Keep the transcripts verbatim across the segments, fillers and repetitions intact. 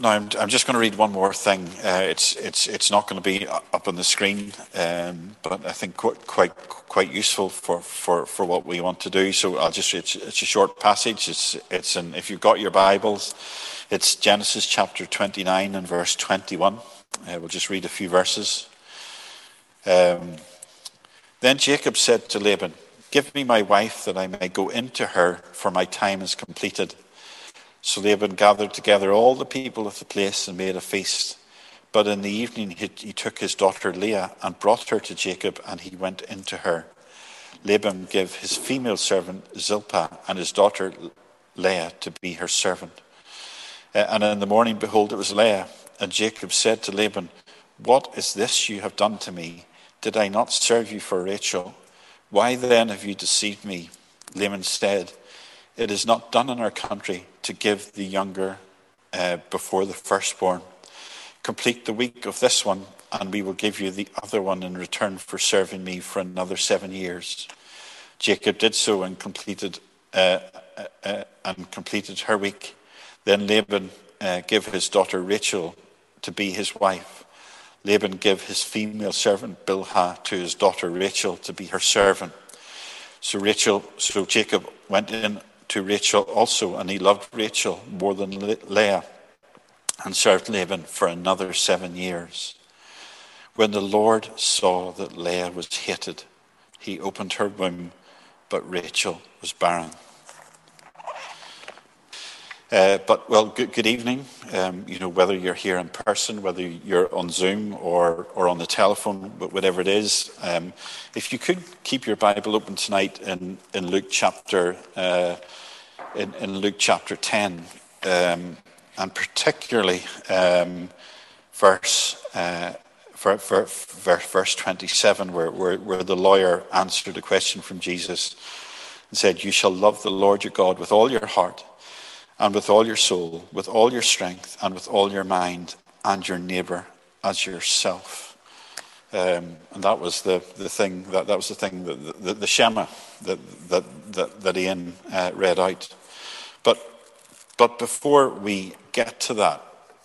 No, I'm, I'm just going to read one more thing. Uh, it's it's it's not going to be up on the screen, um, but I think quite quite quite useful for, for, for what we want to do. So I'll just it's it's a short passage. It's it's in, if you've got your Bibles, it's Genesis chapter twenty-nine and verse twenty-one. Uh, we'll just read a few verses. Um, then Jacob said to Laban, "Give me my wife that I may go into her, for my time is completed." So Laban gathered together all the people of the place and made a feast. But in the evening he, he took his daughter Leah and brought her to Jacob, and he went into her. Laban gave his female servant Zilpah and his daughter Leah to be her servant. Uh, and in the morning, behold, it was Leah. And Jacob said to Laban, "What is this you have done to me? Did I not serve you for Rachel? Why then have you deceived me?" Laban said, "It is not done in our country to give the younger uh, before the firstborn. Complete the week of this one, and we will give you the other one in return for serving me for another seven years." Jacob did so and completed uh, uh, uh, and completed her week. Then Laban uh, gave his daughter Rachel to be his wife. Laban gave his female servant Bilhah to his daughter Rachel to be her servant. So Rachel, so Jacob went in to Rachel also, and he loved Rachel more than Leah, and served Laban for another seven years. When the Lord saw that Leah was hated, he opened her womb, but Rachel was barren. Uh, but, well, good, good evening. Um, you know, whether you're here in person, whether you're on Zoom or, or on the telephone, but whatever it is, um, if you could keep your Bible open tonight in, in Luke chapter uh, in, in Luke chapter ten, um, and particularly um, verse uh, ver, ver, ver, verse twenty-seven, where, where where the lawyer answered a question from Jesus and said, "You shall love the Lord your God with all your heart, and with all your soul, with all your strength, and with all your mind, and your neighbour as yourself." Um, and that was the, the thing that that was the thing that the, the Shema that that that, that Ian uh, read out. But but before we get to that,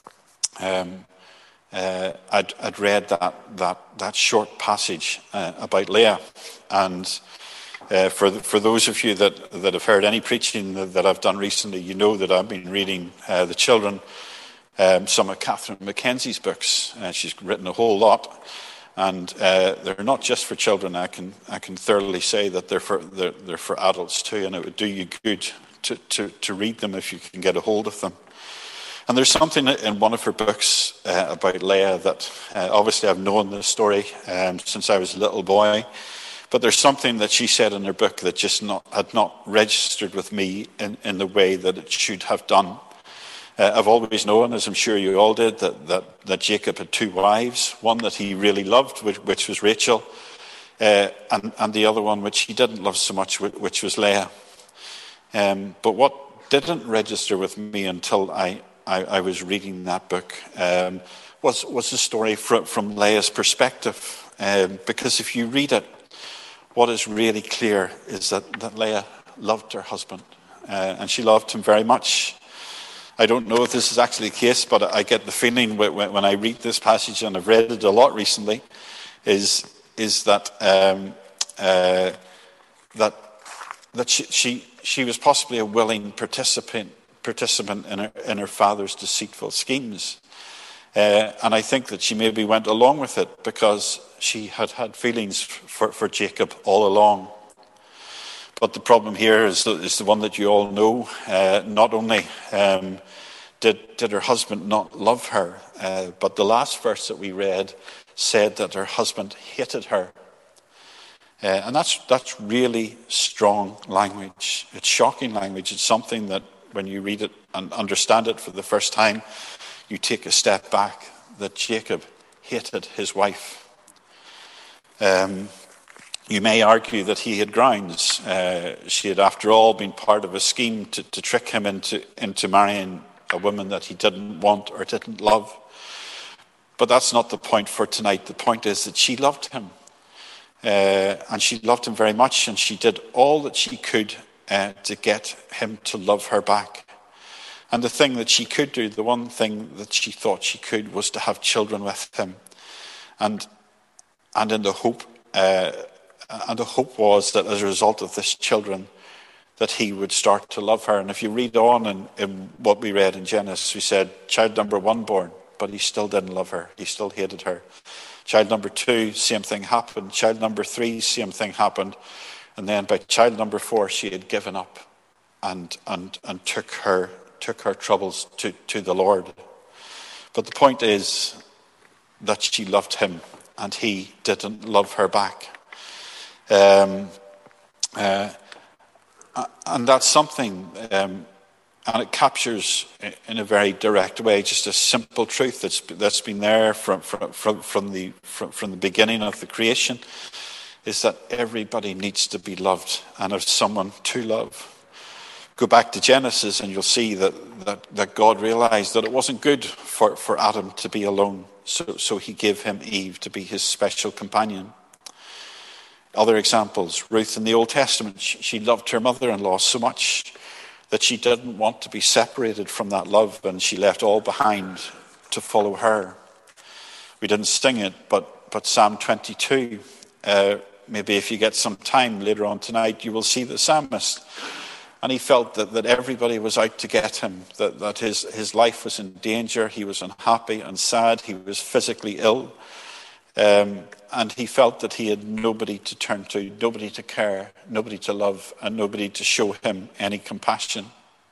um, uh, I'd, I'd read that that that short passage uh, about Leah, and. Uh, for the, for those of you that, that have heard any preaching that, that I've done recently, you know that I've been reading uh, the children um, some of Catherine Mackenzie's books. Uh, she's written a whole lot, and uh, they're not just for children. I can I can thoroughly say that they're for they're, they're for adults too, and it would do you good to, to, to read them if you can get a hold of them. And there's something in one of her books uh, about Leah that uh, obviously I've known the story um, since I was a little boy. But there's something that she said in her book that just not, had not registered with me in, in the way that it should have done. Uh, I've always known, as I'm sure you all did, that, that, that Jacob had two wives, one that he really loved, which, which was Rachel, uh, and, and the other one which he didn't love so much, which was Leah. Um, but what didn't register with me until I, I, I was reading that book um, was, was the story from, from Leah's perspective. Um, because if you read it, what is really clear is that, that Leah loved her husband, uh, and she loved him very much. I don't know if this is actually the case, but I get the feeling when, when I read this passage, and I've read it a lot recently, is is that um, uh, that that she, she she was possibly a willing participant participant in her in her father's deceitful schemes. Uh, and I think that she maybe went along with it because she had had feelings for, for Jacob all along. But the problem here is the, is the one that you all know. Uh, not only um, did, did her husband not love her, uh, but the last verse that we read said that her husband hated her. Uh, and that's that's really strong language. It's shocking language. It's something that when you read it and understand it for the first time, you take a step back, that Jacob hated his wife. Um, you may argue that he had grounds. Uh, she had, after all, been part of a scheme to, to trick him into, into marrying a woman that he didn't want or didn't love. But that's not the point for tonight. The point is that she loved him. Uh, and she loved him very much, and she did all that she could uh, to get him to love her back. And the thing that she could do, the one thing that she thought she could, was to have children with him. And and in the hope, uh, and the hope was that as a result of this children, that he would start to love her. And if you read on in, in what we read in Genesis, we said, child number one born, but he still didn't love her. He still hated her. Child number two, same thing happened. Child number three, same thing happened. And then by child number four, she had given up and and and took her took her troubles to, to the Lord. But the point is that she loved him and he didn't love her back. Um, uh, and that's something, um, and it captures in a very direct way just a simple truth that's that's been there from from from, from the from, from the beginning of the creation, is that everybody needs to be loved and there's someone to love. Go back to Genesis and you'll see that, that, that God realized that it wasn't good for, for Adam to be alone. So, so he gave him Eve to be his special companion. Other examples, Ruth in the Old Testament, she, she loved her mother-in-law so much that she didn't want to be separated from that love, and she left all behind to follow her. We didn't sing it, but, but Psalm twenty-two, uh, maybe if you get some time later on tonight, you will see the psalmist. And he felt that, that everybody was out to get him, that, that his, his life was in danger, he was unhappy and sad, he was physically ill. Um, and he felt that he had nobody to turn to, nobody to care, nobody to love, and nobody to show him any compassion.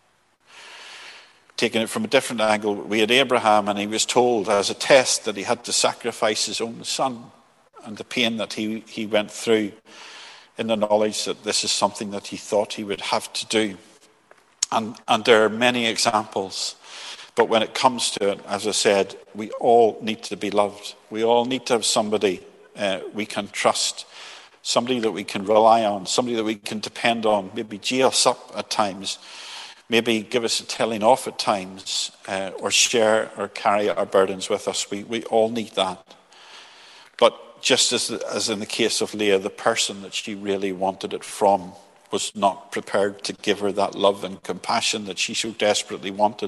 Taking it from a different angle, we had Abraham, and he was told as a test that he had to sacrifice his own son, and the pain that he, he went through in the knowledge that this is something that he thought he would have to do. And, and there are many examples. But when it comes to it, as I said, we all need to be loved. We all need to have somebody uh, we can trust, somebody that we can rely on, somebody that we can depend on, maybe gee us up at times, maybe give us a telling off at times, uh, or share or carry our burdens with us. We, we all need that. But just as, as in the case of Leah, the person that she really wanted it from was not prepared to give her that love and compassion that she so desperately wanted.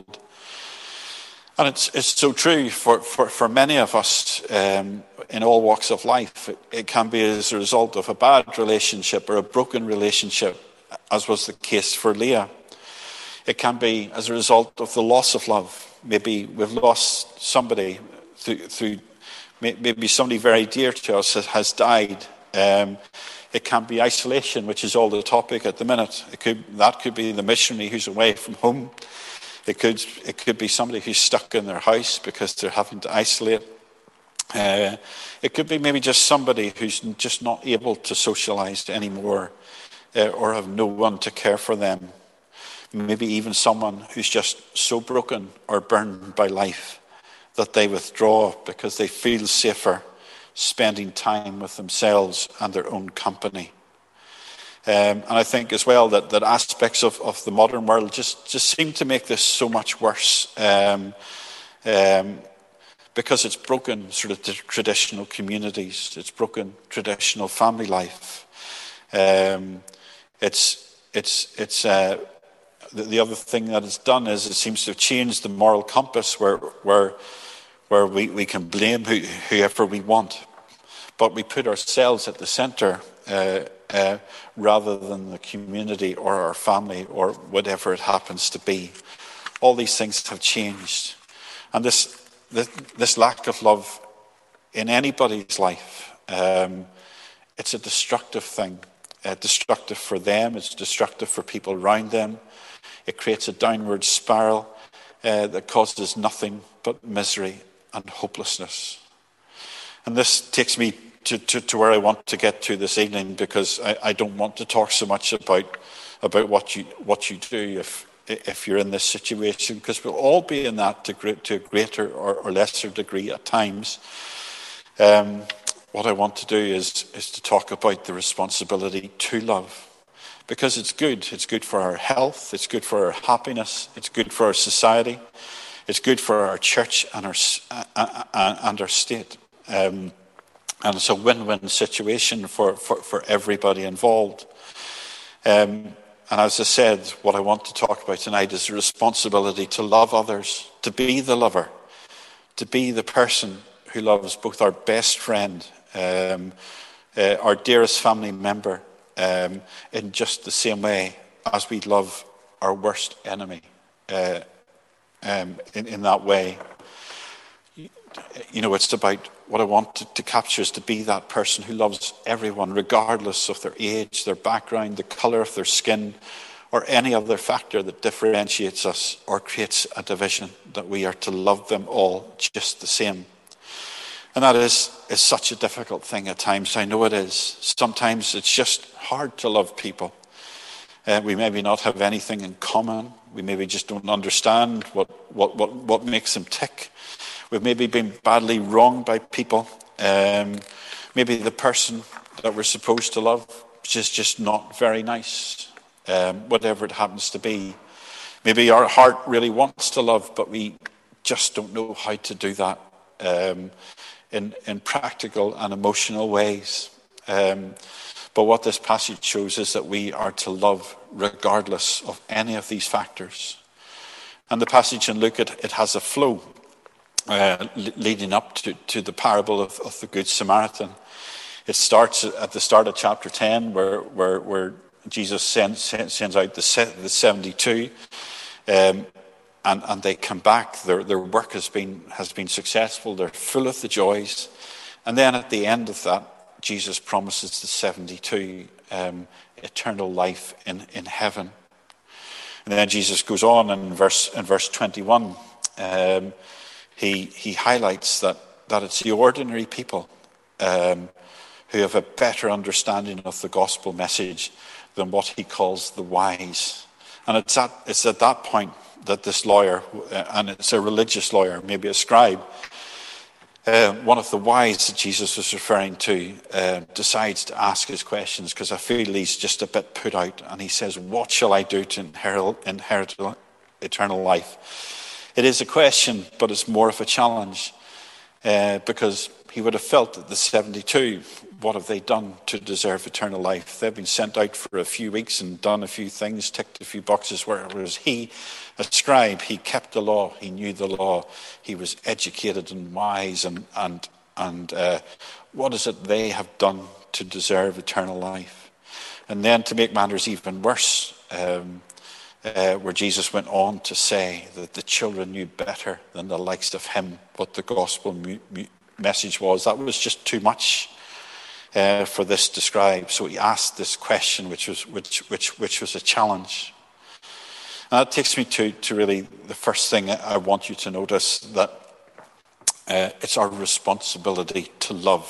And it's it's so true for, for, for many of us um, in all walks of life. It, it can be as a result of a bad relationship or a broken relationship, as was the case for Leah. It can be as a result of the loss of love. Maybe we've lost somebody through, through maybe somebody very dear to us has died. Um, it can be isolation, which is all the topic at the minute. It could that could be the missionary who's away from home. It could it could be somebody who's stuck in their house because they're having to isolate. Uh, it could be maybe just somebody who's just not able to socialize anymore, uh, or have no one to care for them. Maybe even someone who's just so broken or burned by life that they withdraw because they feel safer spending time with themselves and their own company. Um, and I think as well that, that aspects of, of the modern world just, just seem to make this so much worse, um, um, because it's broken sort of the traditional communities, it's broken traditional family life. Um, it's it's it's uh, the, the other thing that it's done is it seems to have changed the moral compass where where where we, we can blame who, whoever we want, but we put ourselves at the centre. Uh, Uh, rather than the community or our family or whatever it happens to be. All these things have changed. And this this, this lack of love in anybody's life, um, it's a destructive thing. Uh, destructive for them, it's destructive for people around them. It creates a downward spiral uh, that causes nothing but misery and hopelessness. And this takes me To, to, to where I want to get to this evening, because I, I don't want to talk so much about about what you what you do if if you're in this situation, because we'll all be in that to, to a greater or, or lesser degree at times. Um, what I want to do is is to talk about the responsibility to love, because it's good. It's good for our health. It's good for our happiness. It's good for our society. It's good for our church and our uh, and our state. Um, And it's a win-win situation for, for, for everybody involved. Um, and as I said, what I want to talk about tonight is the responsibility to love others, to be the lover, to be the person who loves both our best friend, um, uh, our dearest family member, um, in just the same way as we love our worst enemy. Uh, um, in, in that way, you know, it's about what I want to, to capture is to be that person who loves everyone, regardless of their age, their background, the colour of their skin, or any other factor that differentiates us or creates a division, that we are to love them all just the same. And that is, is such a difficult thing at times. I know it is. Sometimes it's just hard to love people. Uh, we maybe not have anything in common. We maybe just don't understand what, what, what, what makes them tick. We've maybe been badly wronged by people. Um, maybe the person that we're supposed to love is just, just not very nice, um, whatever it happens to be. Maybe our heart really wants to love, but we just don't know how to do that um, in, in practical and emotional ways. Um, but what this passage shows is that we are to love regardless of any of these factors. And the passage in Luke, it, it has a flow. Uh, leading up to, to the parable of, of the Good Samaritan. It starts at the start of chapter ten where, where, where Jesus sends, sends out the, the seventy-two um, and, and they come back. Their, their work has been, has been successful. They're full of the joys. And then at the end of that, Jesus promises the seventy-two um, eternal life in, in heaven. And then Jesus goes on in verse, in verse twenty-one. Um, He he highlights that, that it's the ordinary people um, who have a better understanding of the gospel message than what he calls the wise. And it's at, it's at that point that this lawyer, and it's a religious lawyer, maybe a scribe, uh, one of the wise that Jesus was referring to, uh, decides to ask his questions because I feel he's just a bit put out. And he says, what shall I do to inherit, inherit eternal life? It is a question, but it's more of a challenge uh, because he would have felt that the seventy-two, what have they done to deserve eternal life? They've been sent out for a few weeks and done a few things, ticked a few boxes, whereas he, a scribe, he kept the law, he knew the law, he was educated and wise, and, and, and uh, what is it they have done to deserve eternal life? And then to make matters even worse, um, Uh, where Jesus went on to say that the children knew better than the likes of him what the gospel mu- mu- message was. That was just too much uh, for this to describe. So he asked this question, which was which which which was a challenge. And that takes me to, to really the first thing I want you to notice, that uh, it's our responsibility to love.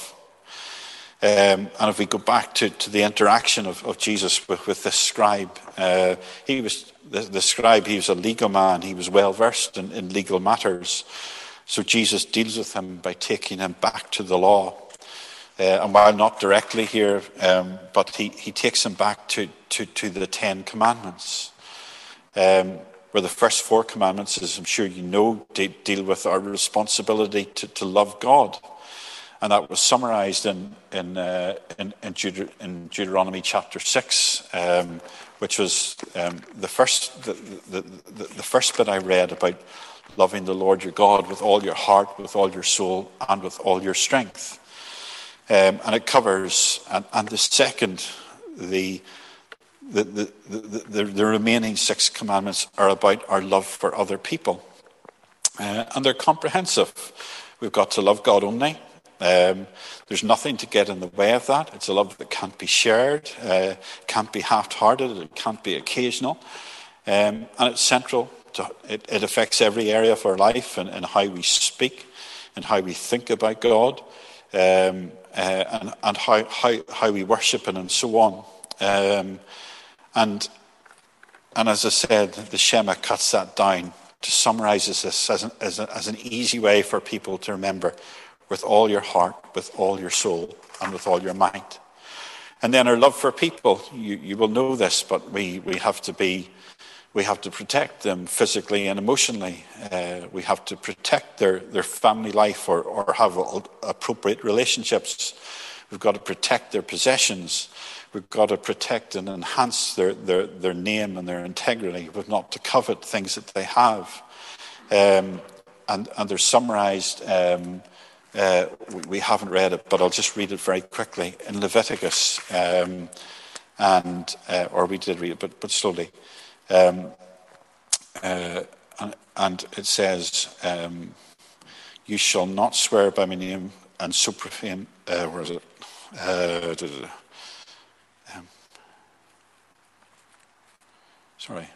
Um, and if we go back to, to the interaction of, of Jesus with, with this scribe, uh, he was the, the scribe, he was a legal man, he was well versed in, in legal matters. So Jesus deals with him by taking him back to the law. Uh, and while not directly here, um, but he, he takes him back to, to, to the Ten Commandments. Um, where the first four commandments, as I'm sure you know, de- deal with our responsibility to, to love God. And that was summarized in in, uh, in, in, Deut- in Deuteronomy chapter six, um, which was um, the first the, the, the, the first bit I read about loving the Lord your God with all your heart, with all your soul, and with all your strength. Um, and it covers, and, and the second, the the, the, the, the the remaining six commandments are about our love for other people. Uh, and they're comprehensive. We've got to love God only. Um, there's nothing to get in the way of that. It's a love that can't be shared, uh, can't be half-hearted, it can't be occasional. Um, and it's central. To, it, it affects every area of our life and, and how we speak and how we think about God um, uh, and, and how, how, how we worship Him and so on. Um, and, and as I said, the Shema cuts that down to summarize this as an, as, a, as an easy way for people to remember: with all your heart, with all your soul, and with all your might. And then our love for people, you, you will know this, but we, we have to be, we have to protect them physically and emotionally. Uh, we have to protect their, their family life or, or have appropriate relationships We've got to protect their possessions. We've got to protect and enhance their, their, their name and their integrity. We've not to covet things that they have. Um, and, and they're summarized, um, uh, we, we haven't read it, but I'll just read it very quickly, in Leviticus, um, and uh, or we did read it, but, but slowly. Um, uh, and, and it says, um, you shall not swear by my name and so profane, uh, where is it? Uh, da, da, da. Um, sorry.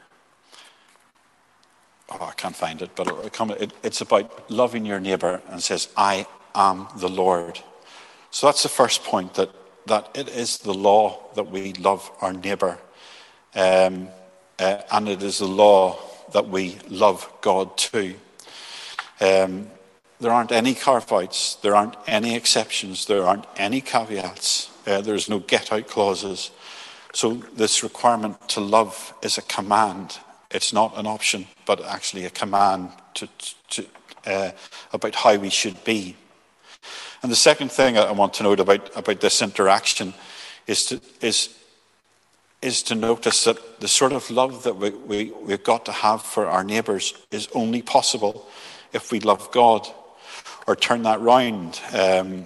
Oh, I can't find it, but it, it, it's about loving your neighbour, and says, I am the Lord. So that's the first point, that, that it is the law that we love our neighbour. Um, uh, and it is the law that we love God too. Um, there aren't any carve-outs, there aren't any exceptions, there aren't any caveats, uh, there's no get-out clauses. So this requirement to love is a command. It's not an option, but actually a command to, to, uh, about how we should be. And the second thing I want to note about, about this interaction is to, is, is to notice that the sort of love that we, we, we've got to have for our neighbours is only possible if we love God. Or turn that round, um,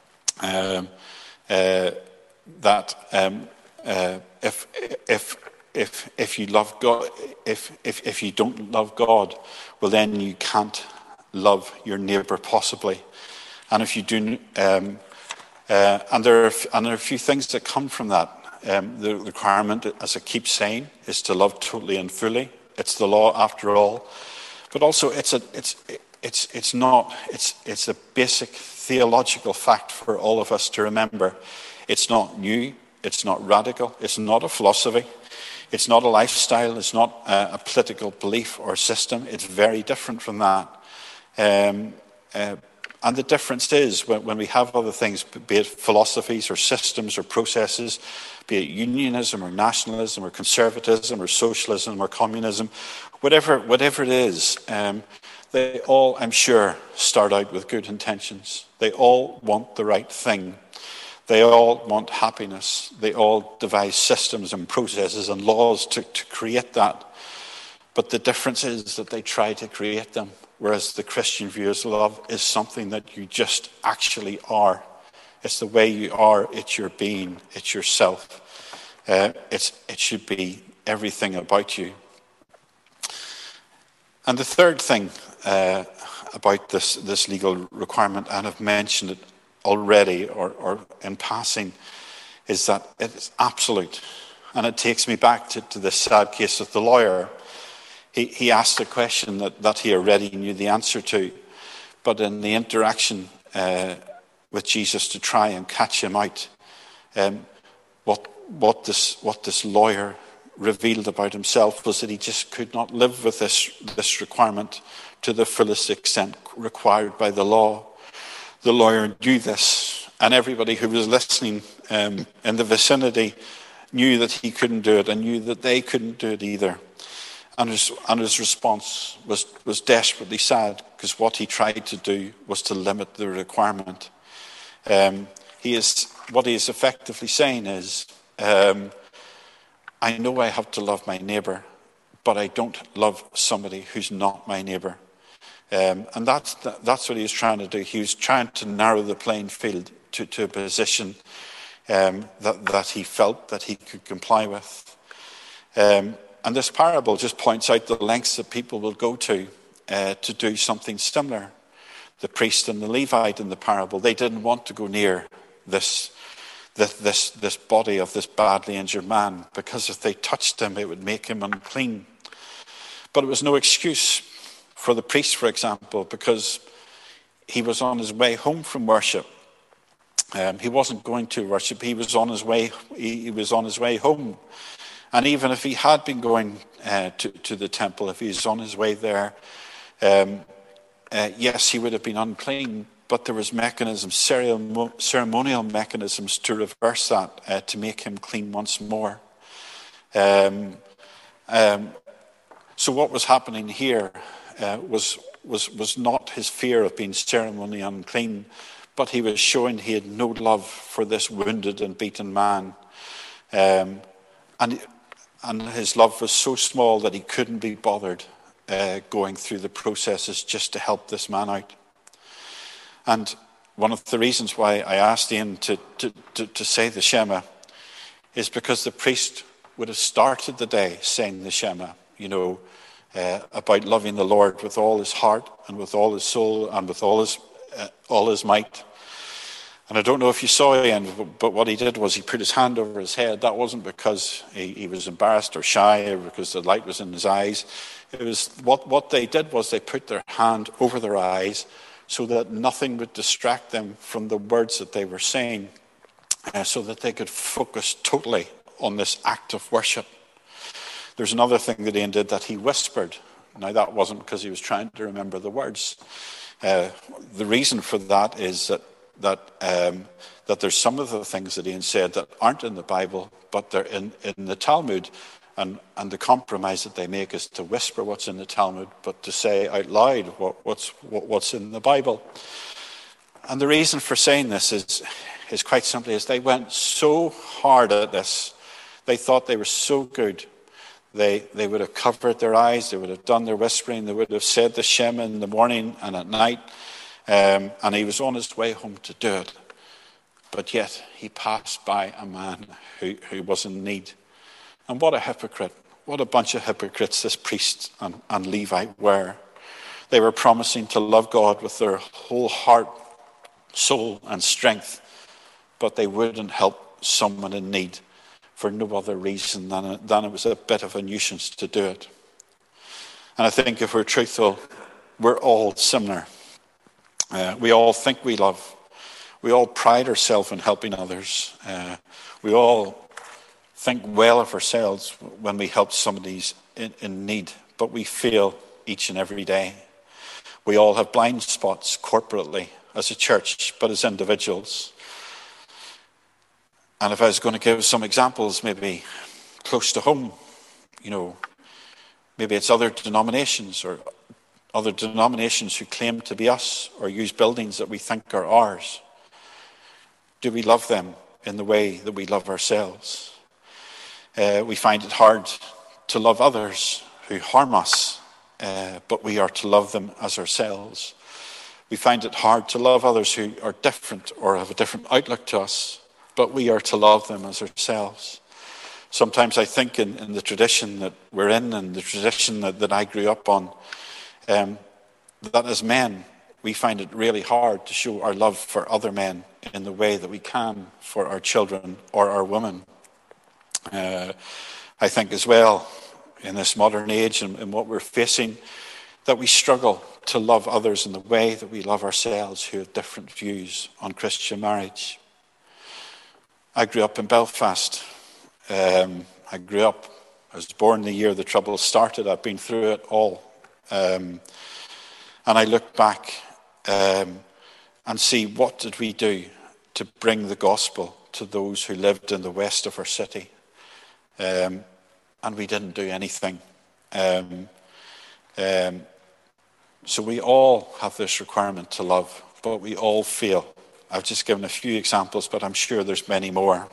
um, uh, that um, uh, if if if if you love God, if if if you don't love God, well then you can't love your neighbour possibly. And if you do, um, uh, and there are and there are a few things that come from that. Um, the requirement, as I keep saying, is to love totally and fully. It's the law after all, but also it's a it's. It's it's not it's it's a basic theological fact for all of us to remember. It's not new. It's not radical. It's not a philosophy. It's not a lifestyle. It's not a, a political belief or system. It's very different from that. Um, uh, and the difference is when, when we have other things, be it philosophies or systems or processes, be it unionism or nationalism or conservatism or socialism or communism, whatever whatever it is. Um, They all, I'm sure, start out with good intentions. They all want the right thing. They all want happiness. They all devise systems and processes and laws to, to create that. But the difference is that they try to create them, whereas the Christian view of love is something that you just actually are. It's the way you are. It's your being. It's yourself. Uh, it's, it should be everything about you. And the third thing uh, about this, this legal requirement, and I've mentioned it already or, or in passing, is that it is absolute. And it takes me back to, to this sad case of the lawyer. He, he asked a question that, that he already knew the answer to, but in the interaction uh, with Jesus to try and catch him out, um, what, what, this, what this lawyer revealed about himself was that he just could not live with this, this requirement to the fullest extent required by the law. The lawyer knew this, and everybody who was listening um, in the vicinity knew that he couldn't do it and knew that they couldn't do it either. And his, and his response was, was desperately sad, because what he tried to do was to limit the requirement. Um, he is, what he is effectively saying is, um, I know I have to love my neighbour, but I don't love somebody who's not my neighbour. Um, and that's, that's what he was trying to do. He was trying to narrow the playing field to, to a position um, that, that he felt that he could comply with. Um, and this parable just points out the lengths that people will go to uh, to do something similar. The priest and the Levite in the parable, they didn't want to go near this This, this, this body of this badly injured man, because if they touched him, it would make him unclean. But it was no excuse for the priest, for example, because he was on his way home from worship. Um, he wasn't going to worship. He was on his way. He, he was on his way home. And even if he had been going uh, to, to the temple, if he was on his way there, um, uh, yes, he would have been unclean. But there was mechanisms, ceremonial mechanisms to reverse that, uh, to make him clean once more. Um, um, so what was happening here uh, was was was not his fear of being ceremonially unclean, but he was showing he had no love for this wounded and beaten man. Um, and, and his love was so small that he couldn't be bothered uh, going through the processes just to help this man out. And one of the reasons why I asked Ian to, to, to, to say the Shema is because the priest would have started the day saying the Shema, you know, uh, about loving the Lord with all his heart and with all his soul and with all his uh, all his might. And I don't know if you saw Ian, but what he did was he put his hand over his head. That wasn't because he, he was embarrassed or shy or because the light was in his eyes. It was what, what they did was they put their hand over their eyes so that nothing would distract them from the words that they were saying, uh, so that they could focus totally on this act of worship. There's another thing that Ian did that he whispered. Now, that wasn't because he was trying to remember the words. Uh, the reason for that is that that um, that there's some of the things that Ian said that aren't in the Bible, but they're in, in the Talmud. And, and the compromise that they make is to whisper what's in the Talmud, but to say out loud what, what's what, what's in the Bible. And the reason for saying this is, is quite simply is they went so hard at this. They thought they were so good. They they would have covered their eyes. They would have done their whispering. They would have said the Shema in the morning and at night. Um, and he was on his way home to do it. But yet he passed by a man who, who was in need. And what a hypocrite. What a bunch of hypocrites this priest and, and Levite were. They were promising to love God with their whole heart, soul, and strength. But they wouldn't help someone in need for no other reason than, than it was a bit of a nuisance to do it. And I think if we're truthful, we're all similar. Uh, we all think we love. We all pride ourselves in helping others. Uh, we all think well of ourselves when we help somebody in, in need, but we fail each and every day. We all have blind spots corporately as a church, but as individuals. And if I was going to give some examples, maybe close to home, you know, maybe it's other denominations or other denominations who claim to be us or use buildings that we think are ours. Do we love them in the way that we love ourselves? Uh, we find it hard to love others who harm us, uh, but we are to love them as ourselves. We find it hard to love others who are different or have a different outlook to us, but we are to love them as ourselves. Sometimes I think in, in the tradition that we're in and the tradition that, that I grew up on, um, that as men, we find it really hard to show our love for other men in the way that we can for our children or our women. Uh, I think as well, in this modern age and, and what we're facing, that we struggle to love others in the way that we love ourselves who have different views on Christian marriage. I grew up in Belfast. Um, I grew up, I was born the year the Troubles started. I've been through it all. Um, and I look back um, and see what did we do to bring the gospel to those who lived in the west of our city. Um, and we didn't do anything. Um, um, so we all have this requirement to love, but we all fail. I've just given a few examples, but I'm sure there's many more.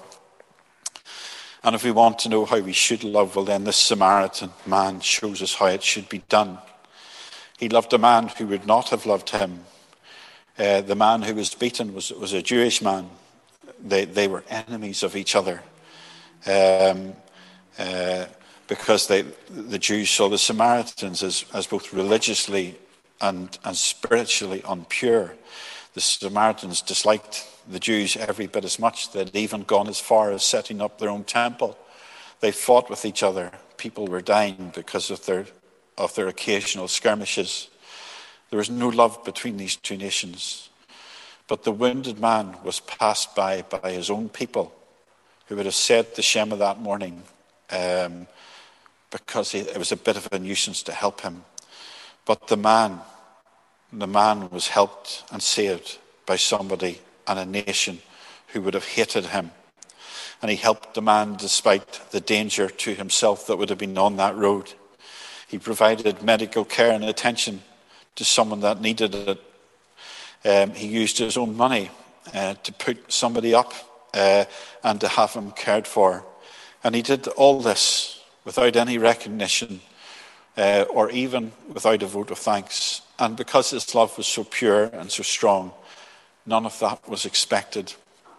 And if we want to know how we should love, well then this Samaritan man shows us how it should be done. He loved a man who would not have loved him. Uh, the man who was beaten was, was a Jewish man. They, they were enemies of each other. Um, uh, because they, the Jews saw the Samaritans as, as both religiously and, and spiritually impure. The Samaritans disliked the Jews every bit as much. They'd even gone as far as setting up their own temple. They fought with each other. People were dying because of their of their occasional skirmishes. There was no love between these two nations. But the wounded man was passed by by his own people, who would have said the Shema that morning, um, because he, it was a bit of a nuisance to help him. But the man, the man was helped and saved by somebody and a nation who would have hated him. And he helped the man despite the danger to himself that would have been on that road. He provided medical care and attention to someone that needed it. Um, he used his own money uh, to put somebody up uh, and to have him cared for. And he did all this without any recognition uh, or even without a vote of thanks. And because his love was so pure and so strong, none of that was expected.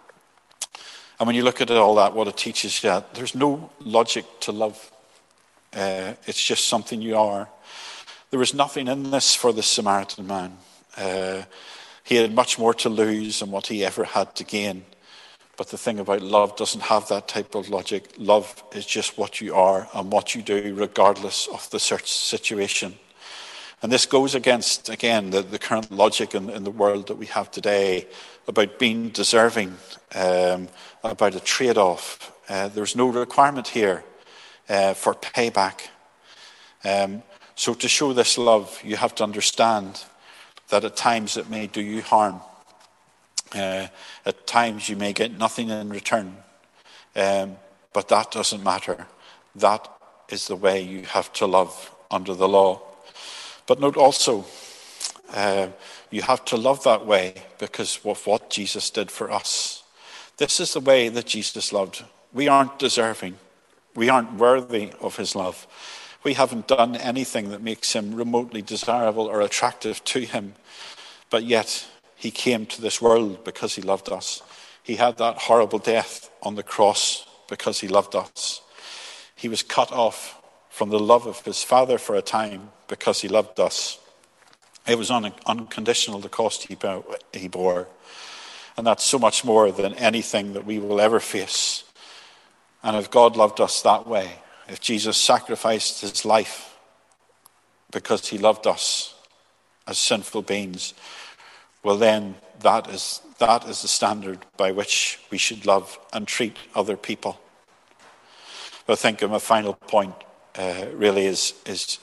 And when you look at all that, what it teaches you, there's no logic to love. Uh, it's just something you are. There was nothing in this for the Samaritan man. Uh, he had much more to lose than what he ever had to gain. But the thing about love doesn't have that type of logic. Love is just what you are and what you do regardless of the situation. And this goes against, again, the, the current logic in, in the world that we have today about being deserving, um, about a trade-off. Uh, there's no requirement here uh, for payback. Um, so to show this love, you have to understand that at times it may do you harm. Uh, at times you may get nothing in return. Um, but that doesn't matter. That is the way you have to love under the law. But note also, uh, you have to love that way because of what Jesus did for us. This is the way that Jesus loved. We aren't deserving. We aren't worthy of his love. We haven't done anything that makes him remotely desirable or attractive to him. But yet, he came to this world because he loved us. He had that horrible death on the cross because he loved us. He was cut off from the love of his Father for a time because he loved us. It was un- unconditional, the cost he, bo- he bore. And that's so much more than anything that we will ever face. And if God loved us that way, if Jesus sacrificed his life because he loved us as sinful beings, well then that is that is the standard by which we should love and treat other people. But I think my final point uh, really is is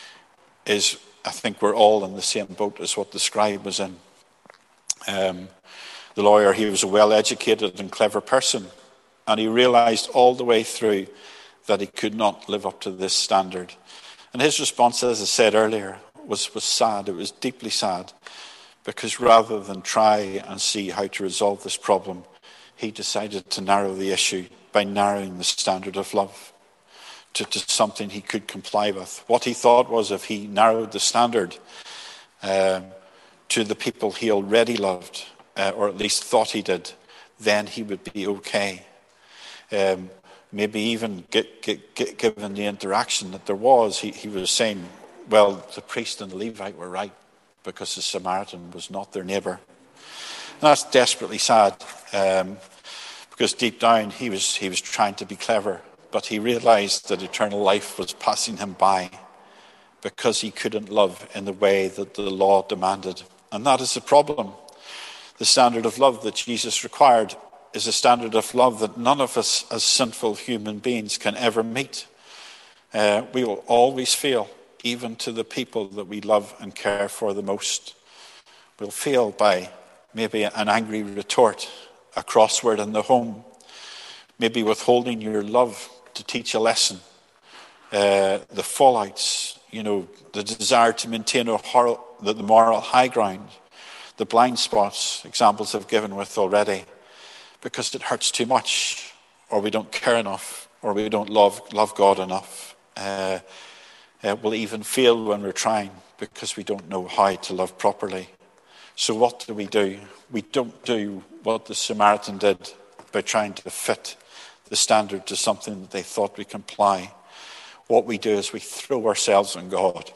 is I think we're all in the same boat as what the scribe was in. Um, the lawyer, he was a well-educated and clever person, and he realized all the way through that he could not live up to this standard. And his response, as I said earlier, was was sad. It was deeply sad. Because rather than try and see how to resolve this problem, he decided to narrow the issue by narrowing the standard of love to, to something he could comply with. What he thought was if he narrowed the standard um, to the people he already loved, uh, or at least thought he did, then he would be okay. Um, maybe even get, get, get, given the interaction that there was, he, he was saying, well, the priest and the Levite were right, because the Samaritan was not their neighbour. And that's desperately sad, um, because deep down he was he was trying to be clever, but he realised that eternal life was passing him by because he couldn't love in the way that the law demanded. And that is the problem. The standard of love that Jesus required is a standard of love that none of us as sinful human beings can ever meet. Uh, we will always fail, even to the people that we love and care for the most. We'll fail by maybe an angry retort, a crossword in the home, maybe withholding your love to teach a lesson, uh, the fallouts, you know, the desire to maintain a hor- the moral high ground, the blind spots, examples I've given with already, because it hurts too much, or we don't care enough, or we don't love love God enough. Uh, Uh, we'll even fail when we're trying because we don't know how to love properly. So what do we do? We don't do what the Samaritan did by trying to fit the standard to something that they thought we comply. What we do is we throw ourselves on God.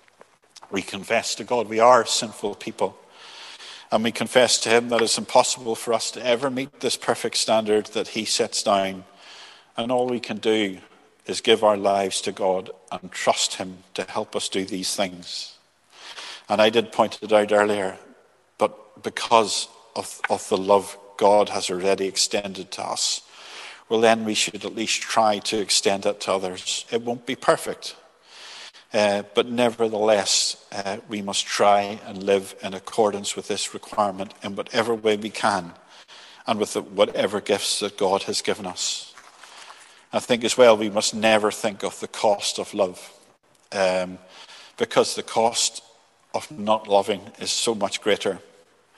We confess to God we are sinful people. And we confess to him that it's impossible for us to ever meet this perfect standard that he sets down. And all we can do is give our lives to God and trust him to help us do these things. And I did point it out earlier, but because of, of the love God has already extended to us, well then we should at least try to extend it to others. It won't be perfect, uh, but nevertheless uh, we must try and live in accordance with this requirement in whatever way we can and with the, whatever gifts that God has given us. I think as well we must never think of the cost of love, um, because the cost of not loving is so much greater.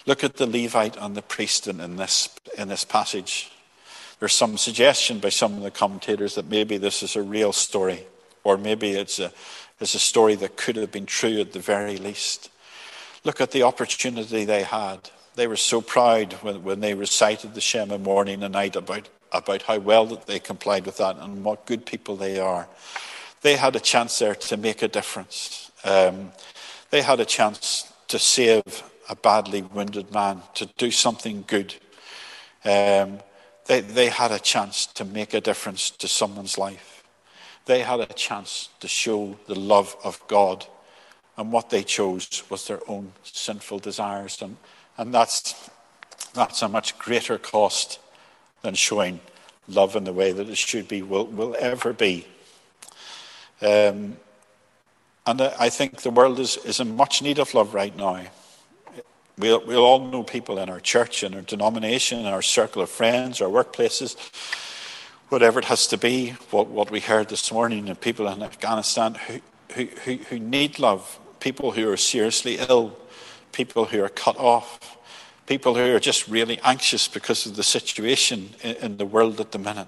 Look at the Levite and the priest in, in this in this passage. There's some suggestion by some of the commentators that maybe this is a real story, or maybe it's a it's a story that could have been true at the very least. Look at the opportunity they had. They were so proud when, when they recited the Shema morning and night about, about how well that they complied with that and what good people they are. They had a chance there to make a difference. Um, they had a chance to save a badly wounded man, to do something good. Um, they, they had a chance to make a difference to someone's life. They had a chance to show the love of God. And what they chose was their own sinful desires. And, and that's, that's a much greater cost than showing love in the way that it should be, will, will ever be. Um, and I think the world is, is in much need of love right now. We'll, we'll all know people in our church, in our denomination, in our circle of friends, our workplaces, whatever it has to be, what, what we heard this morning, and people in Afghanistan who, who, who, who need love. People who are seriously ill, people who are cut off, people who are just really anxious because of the situation in, in the world at the minute.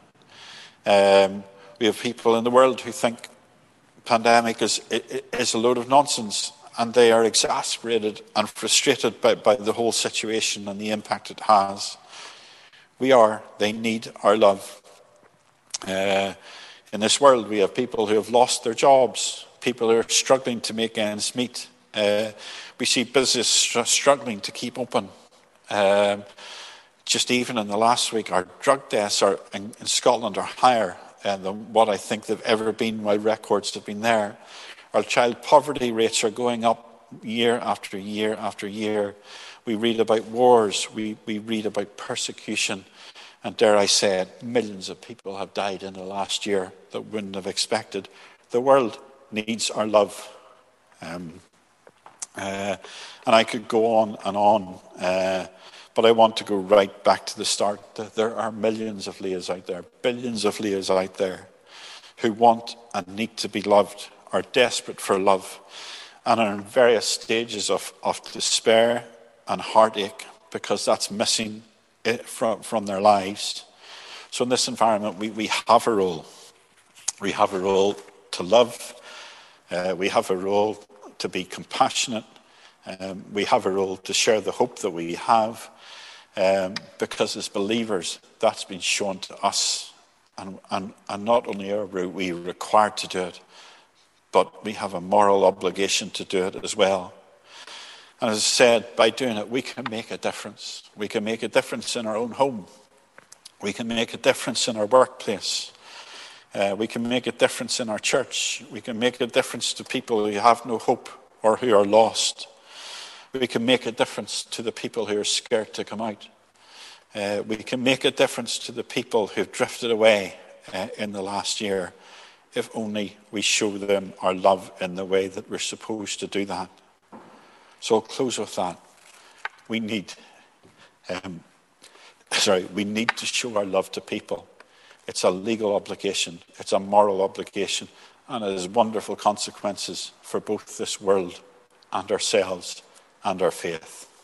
Um, we have people in the world who think pandemic is, is a load of nonsense, and they are exasperated and frustrated by, by the whole situation and the impact it has. We are, they need our love. Uh, in this world, we have people who have lost their jobs, people who are struggling to make ends meet. Uh, we see business str- struggling to keep open. Um, just even in the last week, our drug deaths are in, in Scotland are higher uh, than what I think they've ever been while records have been there. Our child poverty rates are going up year after year after year. We read about wars. We, we read about persecution. And dare I say it, millions of people have died in the last year that wouldn't have expected. The world needs our love. Um, uh, and I could go on and on, uh, but I want to go right back to the start. There are millions of Leahs out there, billions of Leahs out there who want and need to be loved, are desperate for love, and are in various stages of, of despair and heartache because that's missing it from, from their lives. So in this environment, we, we have a role. We have a role to love. Uh, we have a role to be compassionate. Um, we have a role to share the hope that we have. Um, because as believers, that's been shown to us. And, and, and not only are we required to do it, but we have a moral obligation to do it as well. And as I said, by doing it, we can make a difference. We can make a difference in our own home. We can make a difference in our workplace. Uh, we can make a difference in our church. We can make a difference to people who have no hope or who are lost. We can make a difference to the people who are scared to come out. Uh, we can make a difference to the people who've drifted away uh, in the last year, if only we show them our love in the way that we're supposed to do that. So I'll close with that. We need, um, sorry, we need to show our love to people. It's a legal obligation. It's a moral obligation. And it has wonderful consequences for both this world and ourselves and our faith.